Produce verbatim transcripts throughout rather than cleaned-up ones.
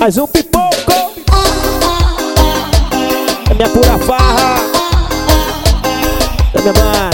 Mais um pipoco. É minha pura farra. É minha mãe.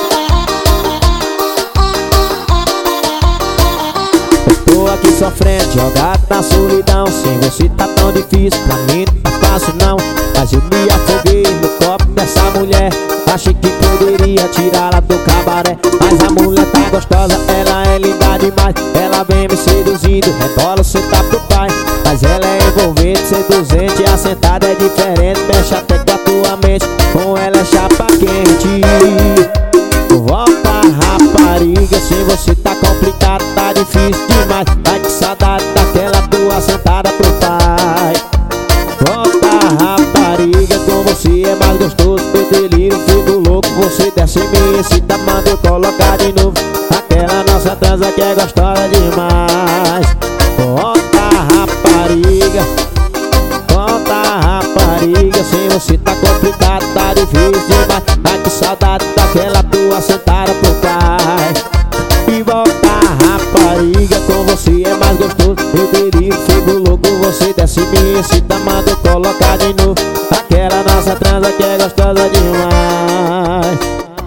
Eu tô aqui sofrendo, jogado na solidão. Sem você tá tão difícil, pra mim não tá fácil não. Mas eu me afoguei no copo dessa mulher. Achei que poderia tirá-la do cabaré, mas a mulher tá gostosa, ela é linda demais. Ela vem me seduzindo, rebola, cê tá pro pai. Mas ela é envolvente, seduzente, assentada é diferente. Mexe até com a tua mente, com ela é chapa quente. Volta rapariga, sem você tá complicado, tá difícil demais. Ai que saudade daquela tua sentada pro pai. Volta rapariga, com você é mais gostoso. Eu delírio, fico louco, você desce e me excita. Manda eu colocar de novo aquela nossa transa que é gostosa demais. Volta rapariga, volta rapariga, sem você tá complicado, tá difícil demais. Ai que saudade daquela tua sentada pro pai. E volta rapariga, com você é mais gostoso. Eu delírio, fico louco, você desce e me excita. Manda eu colocar de novo aquela nossa transa que é gostosa demais.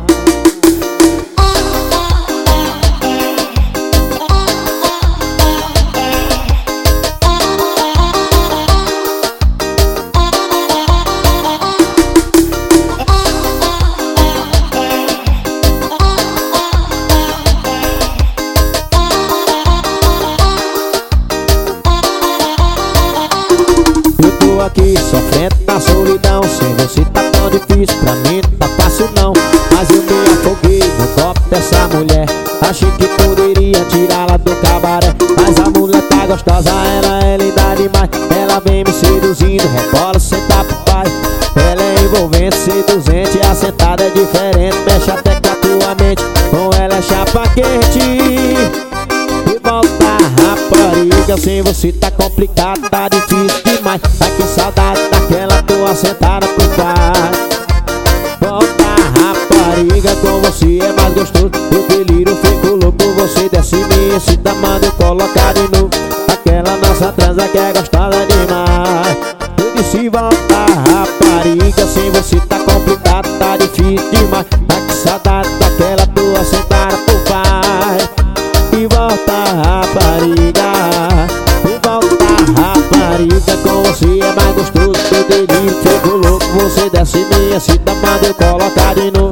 Eu tô aqui sofrendo na solidão. Sem você tá tão difícil, pra mim não tá fácil não. Mas eu me afoguei no copo dessa mulher. Achei que poderia tirá-la do cabaré, mas a mulher tá gostosa, ela é linda demais. Ela vem me seduzindo, rebola, senta pro pai. Ela é envolvente, seduzente, assentada é diferente. Mexe até com a tua mente, com ela é chapa quente. E volta rapariga, sem você tá complicado, tá difícil demais. Ai que saudade daquela tua sentada pro pai. Volta rapariga, com você é mais gostoso. Eu delírio, fico louco, você desce e me excita. Manda eu colocar de novo aquela nossa transa que é gostosa demais. Eu disse volta rapariga, sem você tá complicado, tá difícil demais. Ai que saudade daquela tua sentada pro pai. E volta rapariga, e volta rapariga, com você é mais gostoso. Eu delírio, fico louco, você desce e me excita. Manda eu colocar de novo